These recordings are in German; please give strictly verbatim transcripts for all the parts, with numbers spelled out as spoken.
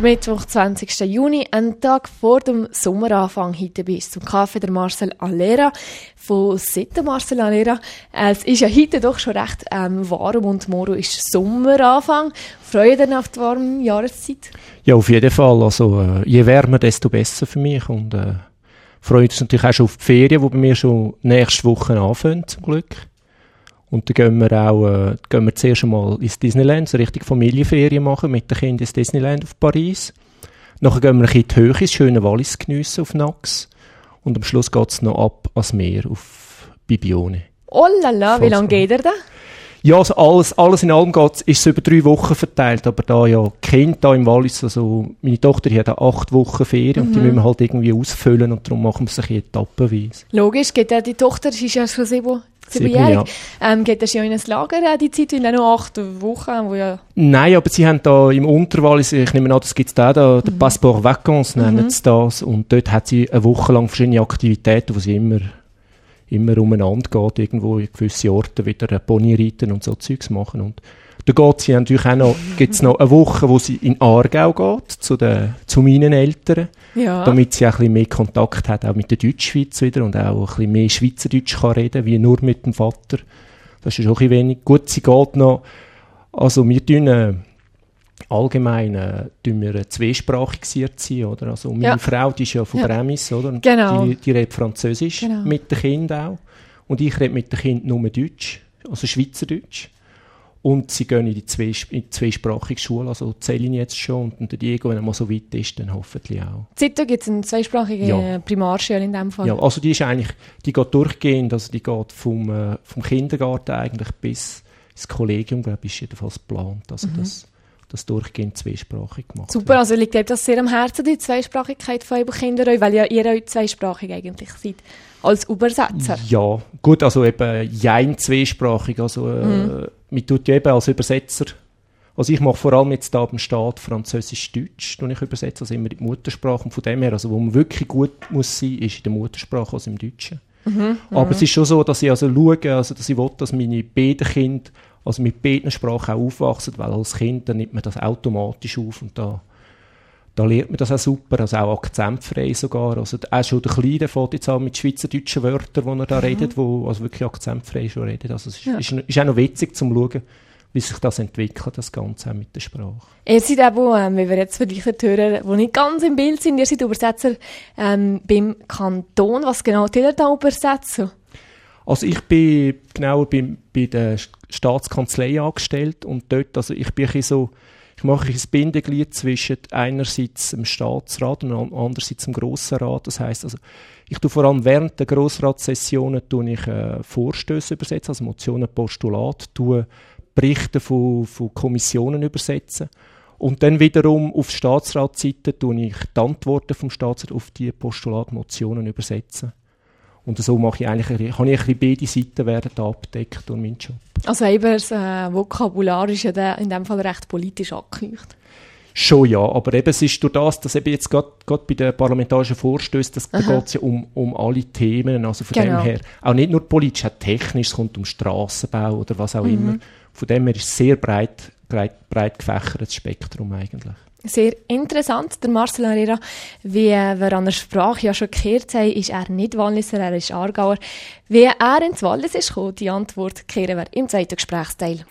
Mittwoch, zwanzigsten Juni, einen Tag vor dem Sommeranfang. Heute bist du zum Kaffee der Marcel Alera von Sitte. Marcel Alera, es ist ja heute doch schon recht ähm, warm und morgen ist Sommeranfang. Freue dich auf die warme Jahreszeit? Ja, auf jeden Fall. Also, äh, je wärmer, desto besser für mich. Und äh, freue uns natürlich auch schon auf die Ferien, die bei mir schon nächste Woche anfangen, zum Glück. Und dann gehen wir auch äh, gehen wir zuerst einmal ins Disneyland, so richtig Familienferien machen mit den Kindern ins Disneyland auf Paris. Nachher gehen wir ein bisschen in die Höhe, das schöne Wallis geniessen auf Nax. Und am Schluss geht es noch ab ans Meer auf Bibione. Oh la la, wie lange geht er da? Ja, also alles, alles in allem geht's, ist es über drei Wochen verteilt, aber da ja Kind da im Wallis, also meine Tochter die hat acht Wochen Ferien mhm. und die müssen wir halt irgendwie ausfüllen und darum machen wir es ein bisschen etappenweise. Logisch, geht ja die Tochter, sie ist ja schon sieben, siebenjährig, ja. ähm, geht er schon in ein Lager äh, die Zeit, weil er noch acht Wochen, wo ja... Nein, aber sie haben da im Unterwallis, ich nehme an, das gibt es da, da mhm. der Passeport Vacances nennen mhm. sie das und dort hat sie eine Woche lang verschiedene Aktivitäten, wo sie immer... immer umeinander geht, irgendwo in gewisse Orte wieder Pony reiten und so Zeugs machen. Und da geht sie natürlich auch noch, gibt's noch eine Woche, wo sie in Aargau geht, zu, den, zu meinen Eltern, ja. damit sie auch ein bisschen mehr Kontakt hat, auch mit der Deutschschweiz wieder und auch ein bisschen mehr Schweizerdeutsch kann reden, wie nur mit dem Vater. Das ist auch ein wenig. Gut, sie geht noch, also wir tun äh, allgemein äh, tun wir äh, zweisprachig erziehen, oder? Also meine ja. Frau, die ist ja von ja. Bremis, oder? Und genau. Die, die redet Französisch genau. mit den Kindern auch. Und ich rede mit den Kindern nur Deutsch, also Schweizerdeutsch. Und sie gehen in die, zwei, in die zweisprachige Schule, also zählen jetzt schon. Und der Diego, wenn er mal so weit ist, dann hoffentlich auch. Seitdem gibt es eine zweisprachige ja. Primarschule in dem Fall? Ja, also die ist eigentlich, die geht durchgehend, also die geht vom, äh, vom Kindergarten eigentlich bis ins Kollegium, glaube ich, ist jedenfalls geplant. Also mhm. das, das durchgehend zweisprachig gemacht. Super, also liegt eben das sehr am Herzen, die Zweisprachigkeit von euren Kindern, weil ja ihr euch zweisprachig eigentlich seid, als Übersetzer. Ja, gut, also eben jein zweisprachig, also äh, mhm. man tut ja eben als Übersetzer, also ich mache vor allem jetzt da beim Staat Französisch-Deutsch, ich übersetze also immer in die Muttersprache und von dem her, also wo man wirklich gut muss sein, ist in der Muttersprache als im Deutschen. Mhm. Aber mhm. es ist schon so, dass ich also schaue, also dass ich will, dass meine beiden Kinder also mit beiden Sprachen auch aufwachsen, weil als Kind dann nimmt man das automatisch auf und da, da lernt man das auch super, also auch akzentfrei sogar. Also auch schon der Kleine fängt jetzt an mit schweizerdeutschen Wörtern, die er da mhm. redet, wo also wirklich akzentfrei schon redet. Also es ist, ja. ist, ist auch noch witzig zum schauen, wie sich das entwickelt, das Ganze auch mit der Sprache. Ihr seid eben, ähm, wie wir jetzt vielleicht hören, die nicht ganz im Bild sind, ihr seid Übersetzer ähm, beim Kanton. Was genau tut ihr da übersetzen? Also ich bin genauer bei, bei der Staatskanzlei angestellt und dort, also ich bin ein so, ich mache ein Bindeglied zwischen einerseits dem Staatsrat und andererseits dem Grossen Rat. Das heisst, also ich tue vor allem während der Grossratssessionen tue ich äh, Vorstöße übersetzen, also Motionen, Postulate, tue Berichte von, von Kommissionen übersetzen und dann wiederum auf Staatsratsseite tue ich die Antworten vom Staatsrat auf die Postulate, Motionen übersetzen. Und so mache ich eigentlich, habe ich ein bisschen beide Seiten werden abgedeckt durch meinen Job. Also eben das äh, Vokabular ist ja in dem Fall recht politisch angehaucht. Schon ja, aber eben es ist durch das, dass eben jetzt gerade bei den parlamentarischen Vorstößen, da geht es ja um, um alle Themen, also von genau. dem her, auch nicht nur politisch, auch technisch, es kommt um Strassenbau oder was auch mhm. immer. Von dem her ist es sehr breit, breit, breit gefächertes Spektrum eigentlich. Sehr interessant. Der Marcel Alera, wie wir an der Sprache ja schon gehört haben, ist er nicht Walliser, er ist Aargauer. Wie er ins Wallis ist gekommen, die Antwort kehren wir im zweiten Gesprächsteil.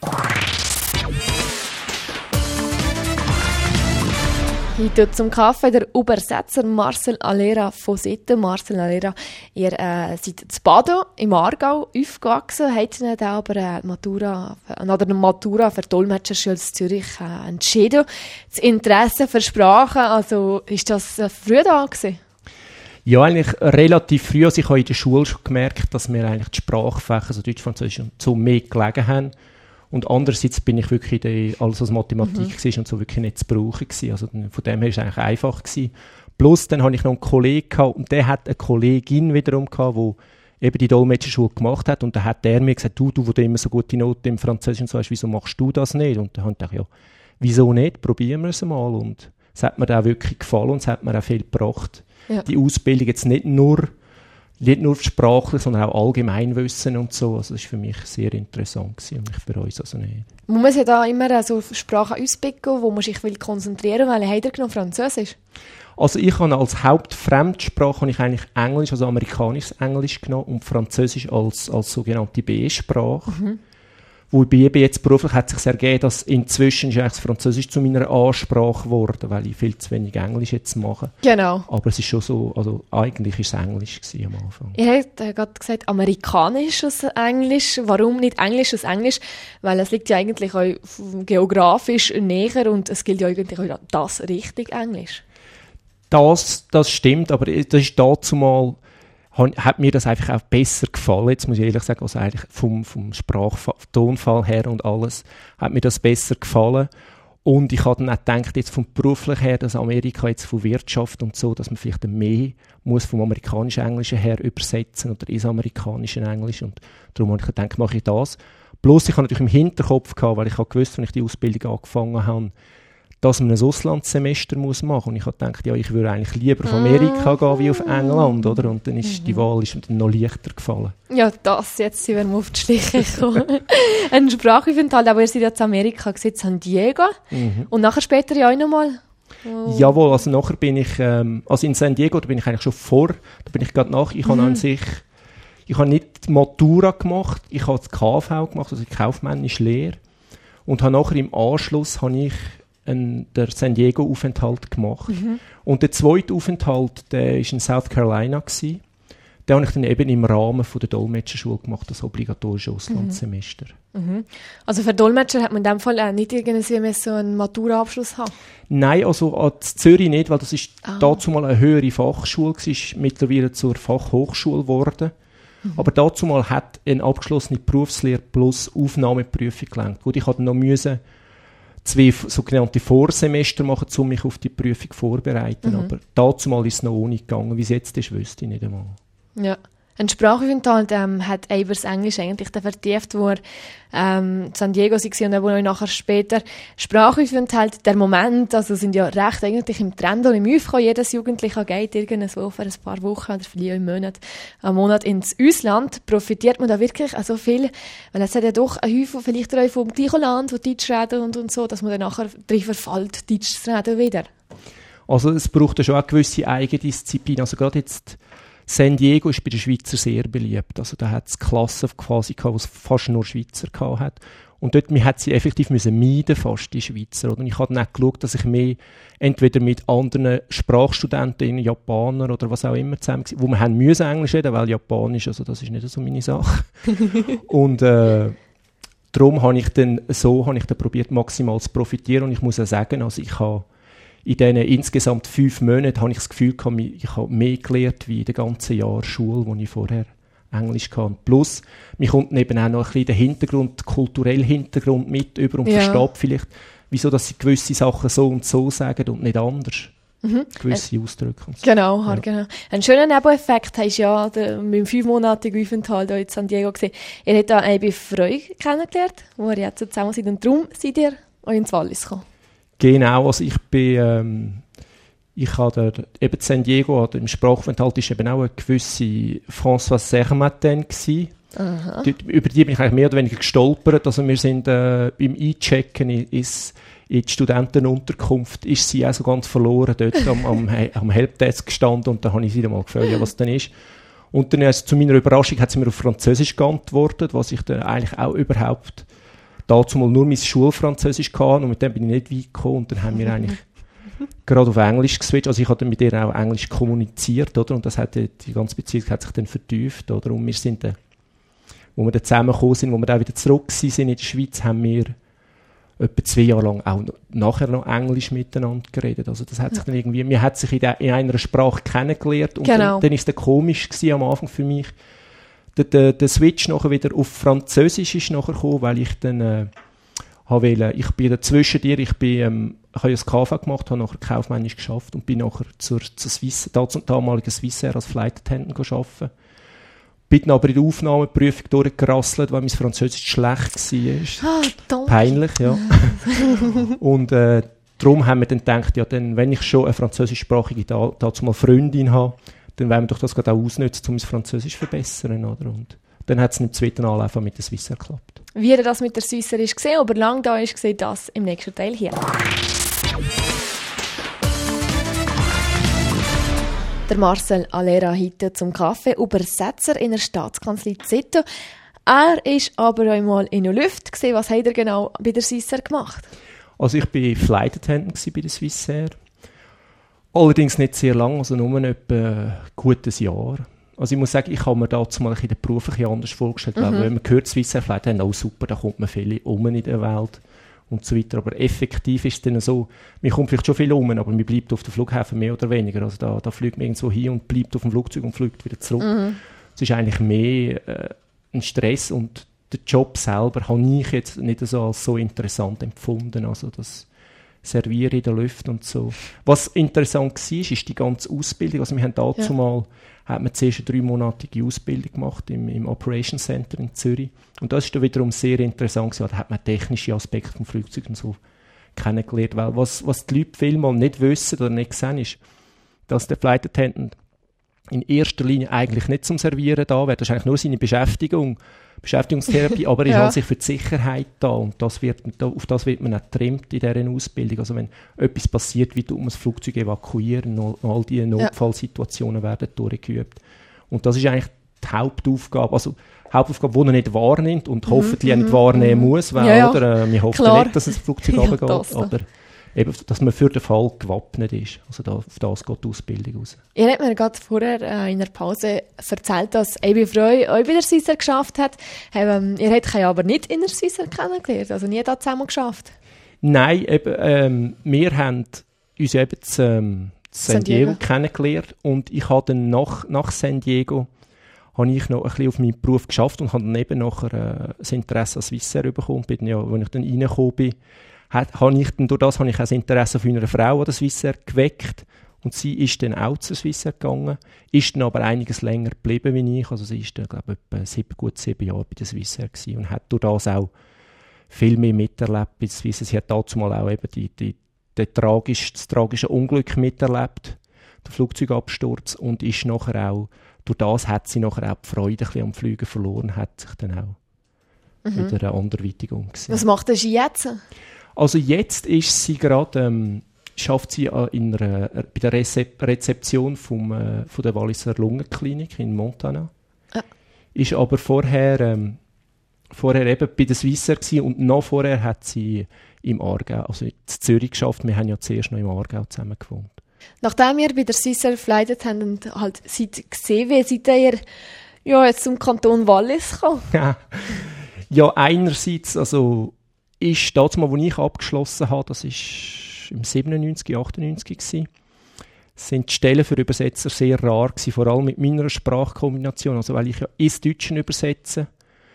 Heute zum Kaffee der Übersetzer Marcel Alera von Sitte. Marcel Alera, ihr äh, seid in Bado im Aargau aufgewachsen, habt nicht aber äh, Matura, nach der Matura für Dolmetscherschule in Zürich äh, entschieden. Das Interesse für Sprachen, also ist das äh, früh da gewesen? Ja, eigentlich relativ früh. Also ich habe in der Schule schon gemerkt, dass mir eigentlich die Sprachfächer, also Deutsch, Französisch und so mehr gelegen haben. Und andererseits bin ich wirklich in alles, was Mathematik mhm. war und so wirklich nicht zu brauchen gewesen. Also von dem her war es eigentlich einfach gewesen. Plus dann hatte ich noch einen Kollegen gehabt, und der hat eine Kollegin wiederum gehabt, die eben die Dolmetscherschule gemacht hat. Und dann hat der mir gesagt, du, du, wo du immer so gute Noten im Französischen so hast, wieso machst du das nicht? Und dann habe ich gedacht, ja, wieso nicht? Probieren wir es mal. Und es hat mir auch wirklich gefallen und es hat mir auch viel gebracht. Ja. Die Ausbildung jetzt nicht nur nicht nur sprachlich, sondern auch Allgemeinwissen und so. Also das war für mich sehr interessant gewesen und ich bereue es also nicht. Man muss ja da immer so Sprachen auspicken, wo man sich will konzentrieren will. Welche habt ihr genommen? Französisch? Also ich habe als Hauptfremdsprache habe ich eigentlich Englisch, also amerikanisches Englisch genommen und Französisch als, als sogenannte B-Sprache. Mhm. Wobei eben jetzt beruflich hat sich ergeben, dass inzwischen ist eigentlich das Französisch zu meiner A-Sprache geworden, weil ich viel zu wenig Englisch jetzt mache. Genau. Aber es ist schon so, also eigentlich war es Englisch gewesen am Anfang. Ihr habt äh, gerade gesagt, amerikanisches Englisch. Warum nicht englisches Englisch? Weil es liegt ja eigentlich auch geografisch näher und es gilt ja eigentlich auch das richtig Englisch. Das, das stimmt, aber das ist dazu mal, hat mir das einfach auch besser gefallen. Jetzt muss ich ehrlich sagen, also eigentlich vom, vom Sprachtonfall her und alles, hat mir das besser gefallen. Und ich habe dann auch gedacht, jetzt vom beruflichen her, dass Amerika jetzt von Wirtschaft und so, dass man vielleicht mehr muss vom amerikanischen Englischen her übersetzen oder ins amerikanische Englisch. Und darum habe ich gedacht, mache ich das. Bloß ich habe natürlich im Hinterkopf gehabt, weil ich habe gewusst, wenn ich die Ausbildung angefangen habe, dass man ein Auslandssemester muss machen muss. Und ich habe gedacht, ja, ich würde eigentlich lieber auf Amerika gehen wie auf England, oder? Und dann ist die Wahl ist mir dann noch leichter gefallen. Ja, das, jetzt sind wir auf die Schliche gekommen. Ein Sprachaufenthalt, aber ihr seid ja in Amerika, in San Diego. Mhm. Und nachher später ja auch nochmal? Oh. Jawohl, also nachher bin ich, ähm, also in San Diego, da bin ich eigentlich schon vor, da bin ich gerade nach, ich mhm. habe an sich, ich habe nicht die Matura gemacht, ich habe das K V gemacht, also die kaufmännische Lehre. Und habe nachher im Anschluss, habe ich Ein, der San Diego-Aufenthalt gemacht. Mhm. Und der zweite Aufenthalt, der war in South Carolina gewesen. Den habe ich dann eben im Rahmen von der Dolmetscherschule gemacht, das obligatorische Auslandssemester. Mhm. Also für Dolmetscher hat man in dem Fall auch nicht irgendwie so einen Matura-Abschluss haben? Nein, also an Zürich nicht, weil das ist ah. dazu mal eine höhere Fachschule gewesen, ist mittlerweile zur Fachhochschule geworden. Mhm. Aber dazu mal hat eine abgeschlossene Berufslehre plus Aufnahmeprüfung gelangt. Gut, ich hatte noch müssen zwei sogenannte Vorsemester machen, um mich auf die Prüfung vorzubereiten. Mhm. Aber dazu mal ist es noch ohne gegangen. Wie es jetzt ist, wüsste ich nicht einmal. Ja. Ein Sprachaufenthalt ähm, hat Eibers Englisch eigentlich vertieft, wo er ähm, San Diego war und wo nachher später Sprachaufenthalt, der Moment, also sind ja recht eigentlich im Trend und im Aufkommen. Jedes Jugendliche geht irgendwo für ein paar Wochen oder vielleicht einen Monat, einen Monat ins Ausland. Profitiert man da wirklich auch so viel? Weil es hat ja doch ein Häufchen vielleicht auch vom gleichen Land, wo Deutsch reden und, und so, dass man dann nachher drin verfällt, Deutsch zu reden wieder. Also es braucht ja schon eine gewisse Eigendisziplin. Also gerade jetzt San Diego ist bei den Schweizern sehr beliebt. Also da hat es Klassen quasi gehabt, wo es fast nur Schweizer gehabt hat. Und dort hat sie effektiv müssen meiden, fast die Schweizer. Oder? Und ich habe dann auch geschaut, dass ich mehr entweder mit anderen Sprachstudenten, Japanern oder was auch immer zusammen war, wo wir haben müssen Englisch reden, weil Japanisch, also das ist nicht so meine Sache. Und äh, darum habe ich dann so, habe ich dann probiert, maximal zu profitieren. Und ich muss auch sagen, also ich habe in diesen insgesamt fünf Monaten habe ich das Gefühl gehabt, ich habe mehr gelernt wie in den ganzen Jahren Schule, wo ich vorher Englisch hatte. Plus, mir kommt eben auch noch ein bisschen der Hintergrund, der kulturelle Hintergrund mit über und ja. versteht vielleicht, wieso dass sie gewisse Sachen so und so sagen und nicht anders. Mhm. Gewisse äh, Ausdrücke. Und so. Genau, ja. genau. Ein schöner Nebeneffekt hast du ja der, mit dem fünfmonatigen Aufenthalt in San Diego gesehen. Ihr habt da eine Freude kennengelernt, wo ihr jetzt zusammen seid. Und darum seid ihr auch ins Wallis gekommen. Genau, also ich bin, ähm, ich habe der, eben San Diego, also im Sprachaufenthalt ist eben auch eine gewisse Françoise Sermatin gewesen. Dort, über die bin ich eigentlich mehr oder weniger gestolpert. Also wir sind äh, beim Einchecken in, ins, in die Studentenunterkunft, ist sie auch so ganz verloren dort am, am, am Helpdesk gestanden und da habe ich sie dann mal gefragt, ja, was denn ist. Und dann also, zu meiner Überraschung hat sie mir auf Französisch geantwortet, was ich dann eigentlich auch überhaupt dazu mal nur mein Schulfranzösisch gehabt und mit dem bin ich nicht weit gekommen und dann haben wir eigentlich gerade auf Englisch geswitcht. Also ich habe mit ihr auch Englisch kommuniziert, oder? Und das hat die, die ganze Beziehung hat sich dann vertieft, oder? Und wir sind dann, wo wir dann zusammengekommen sind, wo wir dann auch wieder zurück sind in der Schweiz, haben wir etwa zwei Jahre lang auch noch, nachher noch Englisch miteinander geredet. Also das hat sich dann irgendwie, man hat sich in, der, in einer Sprache kennengelernt und genau. dann, dann ist es komisch gewesen am Anfang für mich. Der, der, der Switch nachher wieder auf Französisch ist nachher gekommen, weil ich dann äh, wollte, ich bin dazwischen dir, ich bin, ähm, ich habe ja das K V gemacht, habe nachher kaufmännisch geschafft und bin nachher zur, zur Swiss, da, zum damaligen Swissair als Flight Attendant gearbeitet. Bin dann aber in der Aufnahmeprüfung durchgerasselt, weil mein Französisch schlecht war. Ah, peinlich, ja. Und äh, darum haben wir dann gedacht, ja, dann, wenn ich schon eine französischsprachige da, dazu mal Freundin habe, dann wollen wir doch das gerade auch ausnutzen, um das Französisch zu verbessern. Oder? Und dann hat es im zweiten Anlauf mit der Swissair geklappt. Wie das mit der Swissair ist gesehen, aber lang da ist gesehen, das im nächsten Teil hier. Der Marcel Alera heute zum Kaffee, Übersetzer in der Staatskanzlei Zito. Er war aber einmal in der Luft. Was hat er genau bei der Swissair gemacht? Also ich war Flight Attendant bei der Swissair. Allerdings nicht sehr lang, also nur etwa ein gutes Jahr. Also ich muss sagen, ich habe mir dazu mal in den Beruf ein bisschen anders vorgestellt. Mhm. Weil wenn man hört, Swissair Flight Attendant, oh super, da kommt man viel um in der Welt. Und so weiter. Aber effektiv ist es dann so, man kommt vielleicht schon viel um, aber man bleibt auf dem Flughafen mehr oder weniger. Also da, da fliegt man irgendwo hin und bleibt auf dem Flugzeug und fliegt wieder zurück. Mhm. Es ist eigentlich mehr äh, ein Stress und der Job selber habe ich jetzt nicht so als so interessant empfunden. Also das Servieren in der Luft und so. Was interessant war, ist die ganze Ausbildung. Also wir haben dazu ja. mal hat man zuerst eine dreimonatige Ausbildung gemacht im, im Operation Center in Zürich. Und das ist dann wiederum sehr interessant gewesen. Da hat man technische Aspekte vom Flugzeug und so kennengelernt. Weil was, was die Leute vielmal nicht wissen oder nicht sehen, ist, dass der Flight Attendant in erster Linie eigentlich nicht zum Servieren da wäre. Das ist eigentlich nur seine Beschäftigung, Beschäftigungstherapie, aber er ja. ist halt sich für die Sicherheit da. Und das wird, auf das wird man auch getrimmt in dieser Ausbildung. Also wenn etwas passiert, wie tut man das Flugzeug evakuieren, all, all diese Notfallsituationen ja. werden durchgeübt. Und das ist eigentlich die Hauptaufgabe, also Hauptaufgabe, die er nicht wahrnimmt und mhm, hoffentlich auch nicht wahrnehmen mhm. muss, weil, ja, ja. Oder, äh, wir hoffen Klar. nicht, dass das Flugzeug ja, runtergeht, aber eben, dass man für den Fall gewappnet ist. Also da, auf das geht die Ausbildung raus. Ihr habt mir gerade vorher äh, in der Pause erzählt, dass Ebi Freu euch bei der Swissair geschafft hat. Ähm, ihr habt euch aber nicht in der Swissair kennengelernt, also nie da zusammen geschafft? Nein, eben, ähm, wir haben uns eben zu, ähm, zu San Diego, Diego kennengelernt und ich habe dann nach, nach San Diego habe ich noch ein bisschen auf meinen Beruf geschafft und habe dann eben nachher äh, das Interesse an Swissair bekommen. Bin ja, als ich dann reingekommen bin, hat, habe ich dann, durch das habe ich auch das Interesse von einer Frau an der Swissair geweckt. Und sie ist dann auch zur Swissair gegangen, ist dann aber einiges länger geblieben wie ich. Also sie ist dann, glaube ich, etwa sieben, gut sieben Jahre bei der Swissair gewesen und hat durch das auch viel mehr miterlebt bei der Swissair. Sie hat dazu mal auch eben die, die, die tragisch, das tragische Unglück miterlebt, den Flugzeugabsturz, und ist nachher auch, durch das hat sie nachher auch die Freude ein bisschen am Fliegen verloren, hat sich dann auch mhm. wieder anderweitig umgesehen. Was macht sie jetzt? Also jetzt ist sie gerade, ähm, schafft sie in einer, bei der Rezep- Rezeption vom, äh, von der Walliser Lungenklinik in Montana. Ah. Ist aber vorher, ähm, vorher eben bei der Swissair gewesen, und noch vorher hat sie im Aargau, also in Zürich geschafft. Wir haben ja zuerst noch im Aargau zusammen gewohnt. Nachdem ihr bei der Swissair Flight Attendant halt seid gesehen, wie seid ihr ja, jetzt zum Kanton Wallis gekommen? Ja, ja, einerseits, also ist das mal, wo ich abgeschlossen habe, das war im siebenundneunzig, achtundneunzig gewesen, sind die Stellen für Übersetzer sehr rar gewesen, vor allem mit meiner Sprachkombination, also weil ich ja ins Deutsche übersetze.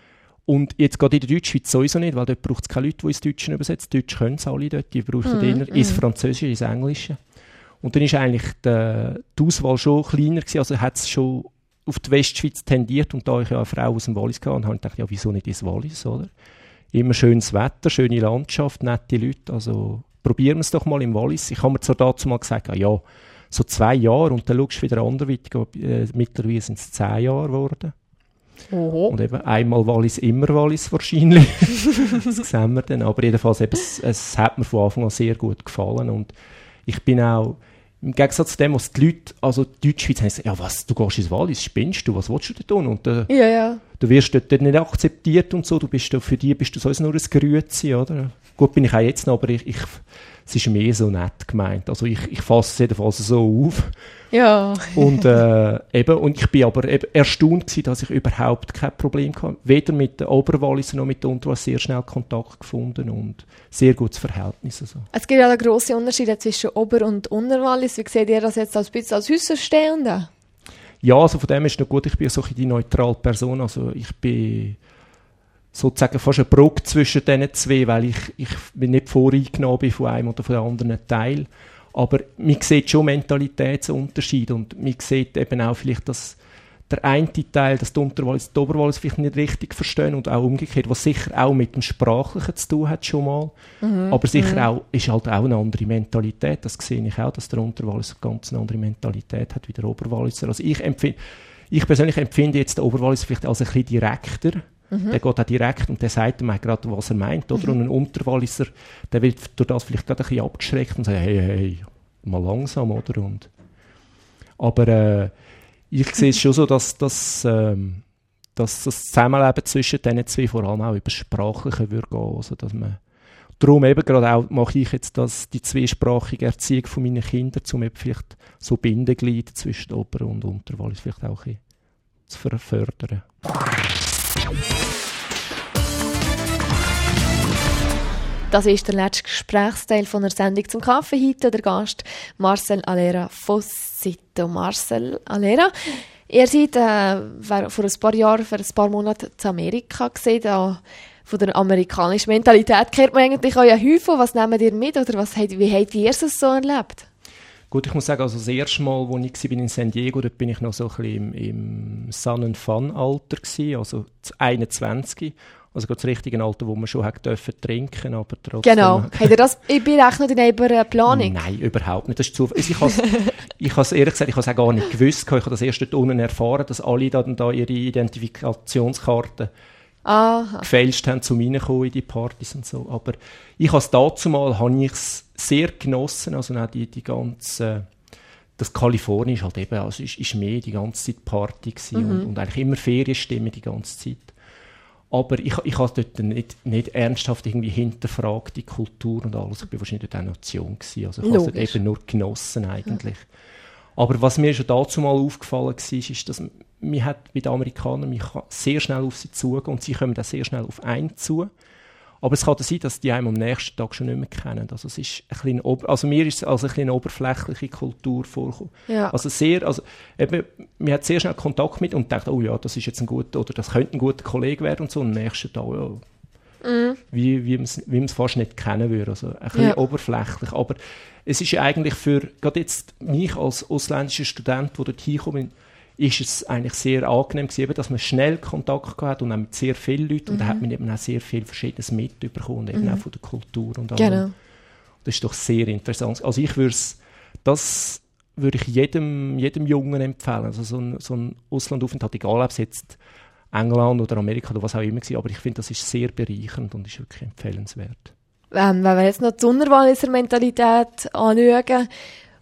Und jetzt geht in der Deutschschweiz sowieso nicht, weil dort braucht es keine Leute, die ins Deutsche übersetzen. Deutsch können es alle dort, die brauchen mm, eher mm. ins Französische, ins Englische. Und dann war eigentlich die, die Auswahl schon kleiner gewesen, also hat es schon auf die Westschweiz tendiert, und da ich ja eine Frau aus dem Wallis hatte, habe ich gedacht, ja, wieso nicht ins Wallis, oder? Immer schönes Wetter, schöne Landschaft, nette Leute, also probieren wir es doch mal im Wallis. Ich habe mir zwar dazu mal gesagt, ja, so zwei Jahre, und dann schaust du wieder anderweitig, äh, mittlerweile sind es zehn Jahre geworden. Oho. Und eben einmal Wallis, immer Wallis wahrscheinlich. Das sehen wir dann. Aber jedenfalls, eben, es, es hat mir von Anfang an sehr gut gefallen. Und ich bin auch, im Gegensatz zu dem, was die Leute, also die Deutschschweiz, haben gesagt, ja was, du gehst ins Wallis, spinnst du, was willst du da tun? Und äh, ja, ja. du wirst dort nicht akzeptiert und so, du bist da, für die bist du sowieso nur ein Grüezi, oder? Gut, bin ich auch jetzt noch, aber ich, ich, es ist mehr so nett gemeint. Also ich, ich fasse es jedenfalls so auf. Ja. Und, äh, eben, und ich bin aber eben erstaunt gewesen, dass ich überhaupt kein Problem hatte. Weder mit den Oberwalliser noch mit den Unterwalliser sehr schnell Kontakt gefunden und sehr gutes Verhältnis. Also. Es gibt ja einen grossen Unterschied zwischen Ober- und Unterwallis. Wie seht ihr das jetzt als bisschen als Außenstehende? Ja, also von dem ist noch gut, ich bin so die neutrale Person. Also ich bin sozusagen fast eine Brücke zwischen diesen zwei, weil ich, ich nicht voreingenommen bin von einem oder von dem anderen Teil. Aber man sieht schon Mentalitätsunterschiede, und man sieht eben auch vielleicht, dass der eine Teil, dass die Unterwallis die Oberwallis vielleicht nicht richtig verstehen und auch umgekehrt, was sicher auch mit dem Sprachlichen zu tun hat schon mal. Mhm. Aber sicher mhm. auch, ist halt auch eine andere Mentalität. Das sehe ich auch, dass der Unterwallis eine ganz andere Mentalität hat wie der Oberwalliser. Also ich, empfind, ich persönlich empfinde jetzt den Oberwallis vielleicht als ein bisschen direkter. Mhm. Der geht auch direkt und der sagt ihm gerade, was er meint. Oder? Mhm. Und ein Unterwalliser, der wird durch das vielleicht gerade ein bisschen abgeschreckt und sagt, hey, hey, mal langsam, oder? Und, aber äh, ich sehe es schon so, dass, dass, ähm, dass das Zusammenleben zwischen diesen zwei vor allem auch über das Sprachliche würde gehen. Also, dass man, darum eben gerade auch mache ich jetzt das, die zweisprachige Erziehung von meinen Kindern, um eben vielleicht so Bindeglieder zwischen Ober- und Unterwallis vielleicht auch ein bisschen zu fördern. Das ist der letzte Gesprächsteil von der Sendung zum Kaffee. Heute der Gast Marcel Alera von Sito. Marcel Alera, ihr seid äh, vor ein paar Jahren, für ein paar Monate zu Amerika gesehen. Da von der amerikanischen Mentalität kennt man eigentlich auch ja Häufig. Was nehmt ihr mit oder was, wie habt ihr es so erlebt? Gut, ich muss sagen, also das erste Mal, als ich in San Diego war, dort bin ich noch so ein bisschen im, im Sun-and-Fun-Alter gewesen, also einundzwanzig. Also das richtige Alter, wo man schon hat dürfen trinken, aber trotzdem... Genau. Habt ihr das berechnet in eurer Planung? Nein, überhaupt nicht. Das ist zu... Ich habe ich has, ehrlich gesagt, ich habe es auch gar nicht gewusst. Ich habe das erst dort unten erfahren, dass alle da, da ihre Identifikationskarten Aha. gefälscht haben, zum reinkommen in die Partys und so. Aber ich habe es dazu mal, habe ich es sehr genossen, also auch die, die ganze... Das Kalifornien ist halt eben, also ist, ist mehr die ganze Zeit Party gewesen mhm. und, und eigentlich immer Ferienstimmung die ganze Zeit. Aber ich, ich habe dort nicht, nicht ernsthaft irgendwie hinterfragt, die Kultur und alles. Ich war wahrscheinlich dort auch Nation gewesen. Also ich habe es dort eben nur genossen eigentlich. Ja. Aber was mir schon dazu mal aufgefallen war, ist, dass man hat bei den Amerikanern mich sehr schnell auf sie zugehen und sie kommen dann sehr schnell auf einen zu. Aber es kann sein, dass die einem am nächsten Tag schon nicht mehr kennen. Also, es ist ein bisschen ober- also mir ist es als eine kleine oberflächliche Kultur vorgekommen. Ja. Also sehr, also eben, man hat sehr schnell Kontakt mit und denkt, oh ja, das ist jetzt ein guter, oder das könnte ein guter Kollege werden und so. Und am nächsten Tag, ja, mhm. wie, wie man es wie fast nicht kennen würde. Also ein bisschen ja. oberflächlich. Aber es ist ja eigentlich für, gerade jetzt mich als ausländischer Student, der dort hinkommt, ist es eigentlich sehr angenehm gewesen, dass man schnell Kontakt hat und auch mit sehr vielen Leuten. Mhm. Und da hat man eben auch sehr viel Verschiedenes mitbekommen, eben mhm. auch von der Kultur und allem. Genau. Das ist doch sehr interessant. Also ich würde es, das würde ich jedem, jedem Jungen empfehlen. Also so ein, so ein Auslandaufenthalt, egal ob es jetzt England oder Amerika oder was auch immer war, aber ich finde, das ist sehr bereichernd und ist wirklich empfehlenswert. Ähm, wenn wir jetzt noch die Unterwalliser Mentalität anschauen,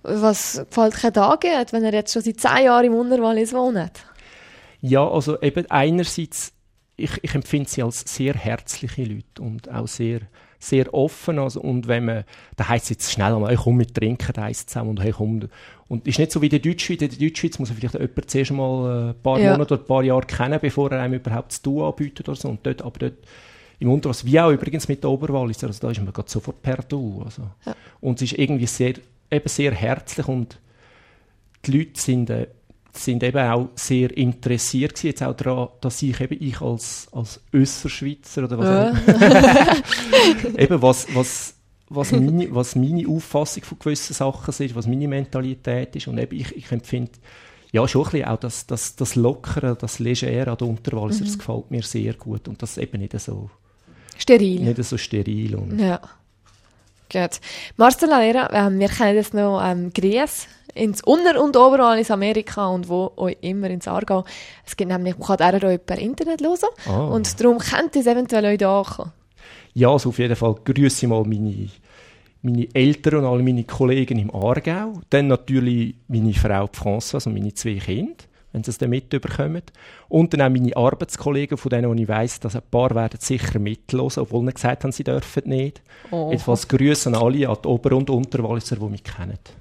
was gefällt euch da geht, wenn ihr jetzt schon seit zehn Jahren im Unterwallis wohnt? Ja, also eben einerseits, ich, ich empfinde sie als sehr herzliche Leute und auch sehr, sehr offen. Also, und wenn man, da heisst es jetzt schnell einmal, hey, komm, wir trinken eins zusammen und hey, komm. Und ist nicht so wie in der Deutschschweiz. In der Deutschschweiz muss man vielleicht jemanden zuerst mal ein paar ja. Monate oder ein paar Jahre kennen, bevor er einem überhaupt das Du anbietet oder so. Und dort, aber dort im Unterwallis, wie auch übrigens mit der Oberwallis, also da ist man gerade sofort per Du. Also. Ja. Und es ist irgendwie sehr... eben sehr herzlich und die Leute sind, äh, sind eben auch sehr interessiert gewesen, jetzt auch daran, dass ich eben ich als, als Össerschweizer oder was äh. eben was, was, was, meine, was meine Auffassung von gewissen Sachen ist, was meine Mentalität ist und eben ich, ich empfinde ja schon ein bisschen auch das, das, das Lockere, das Legere an der Unterwalliser, mhm. das gefällt mir sehr gut und das eben nicht so steril. Nicht so steril und ja. Gut. Marcel Alera, ähm, wir kennen jetzt noch ähm, Grüße ins Unter- und Oberwallis, Amerika und wo auch immer ins Aargau. Es gibt nämlich, man kann auch euch per Internet hören ah. und darum könnte es eventuell euch da ankommen. Ja, also auf jeden Fall grüße mal meine, meine Eltern und alle meine Kollegen im Aargau. Dann natürlich meine Frau Françoise und meine zwei Kinder, wenn sie es dann mitbekommen. Und dann auch meine Arbeitskollegen, von denen ich weiss, dass ein paar werden sicher mithören, obwohl sie gesagt haben, sie dürfen nicht. Oh. Jedenfalls Grüße an alle, an die Ober- und Unterwalliser, die mich kennen.